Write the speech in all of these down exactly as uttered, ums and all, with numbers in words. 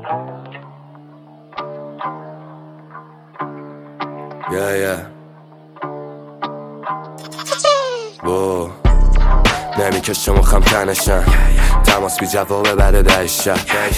Yeah, yeah. Whoa. نمیکشه مخم تنشن، تماس بی جواب بعد ده شب.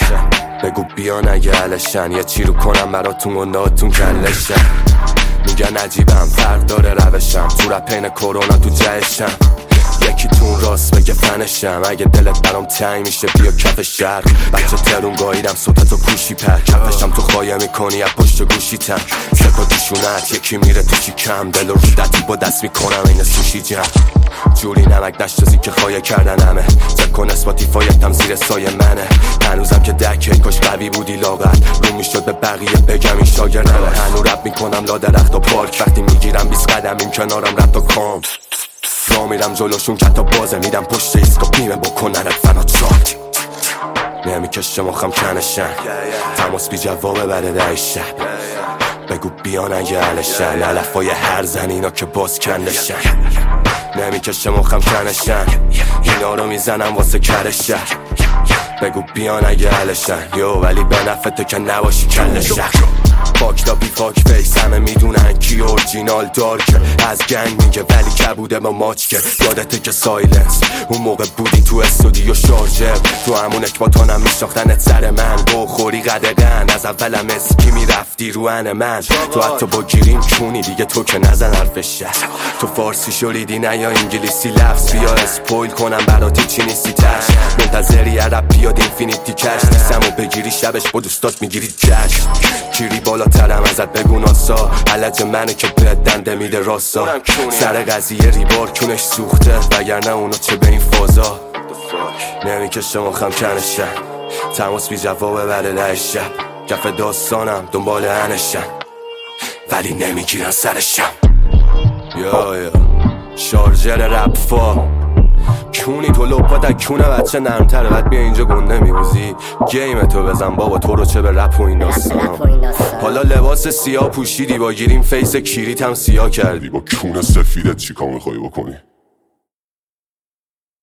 بگو بیان اگه علشن، یه چی رو کنم براتون و ناتون کلشن. میگن عجیبم فرق داره روشم، تو رپین کرونا تو جهشم. یکی تون راست بگه فنشم، اگه دلت برام تنگ میشه بیا کف شهر. بچه ترون گاییدم صوتتو کوشی پر، کفشم تو خواهی میکنی از پشت گوشیتم. سپا دیشونت یکی میره تو شکم، دل رو دتی با دست میکنم این سوشی جم. جوری نمک نشتازی که خواهی کردن همه، چک کن اسپاتیفایتم زیر سایه منه. هنوزم که دکه کاش قوی بودی لاغر، رو میشد به بقیه بگم این شاگردمه. هنو رپ میکنم لا درخت و پارک، وقتی میگیرم بیست قدم این کنارم رپ تا کام. را میرم جلوشون کتا بازه، میدم پشت ایسکا بیمه بکننت فنا چاک. نمیکشه مخم کنشن، تماس بی جوابه بعد ده شب. بگو بیان اگه علشن، علفای هر زن اینا که باز کندشن. نمیکشه مخم کنشن، اینا رو میزنم واسه کرشن. بگو بیان اگه علشن، یو ولی به نفته که نباشی کلشن. فاک تا بی فاک فیس همه میدونن کی اورجینال دارکه. از گنگ میگه ولی کبوده با ماچ که یادته که سایلنس اون موقع بودی تو استودیو شارژر. تو همون اکباتانم میشناختنت سر من، بخوری قدقن از اولم اسکی میرفتی رو ان من. تو حتی با گیریم کونی دیگه تو که نزن حرفشه. تو فارسی شوریدی نه یا انگلیسی لفظ، بیا اسپویل کنم براتی چی نیستی تش. منتظری عرب بیاد اینفینیتی کش، نیستم و بگیری شبش با دوستات میگیری جشن. گیری بالاترم ازت بگو ناسا، علج منه که به دنده میده راستا. سر قضیه ریبار کونش سوخته، وگرنه اونا چه به این فازا. نمیکشه مخم کنشن، تماس بی جوابه بعد ده شب. کف داستانم دنبال هنشن، ولی نمیگیرن سرشم. یا یا شارژر رپ فا کونی تو لپا در کونه بچه نرمتره. بعد بیا اینجا گنده میبوزی گیم تو بزن بابا، تو رو چه به رپ و این داستان. حالا لباس سیاه پوشیدی با گیریم فیس کیریت هم سیاه کردی، با کونه سفیدت چی کار میخوایی بکنی؟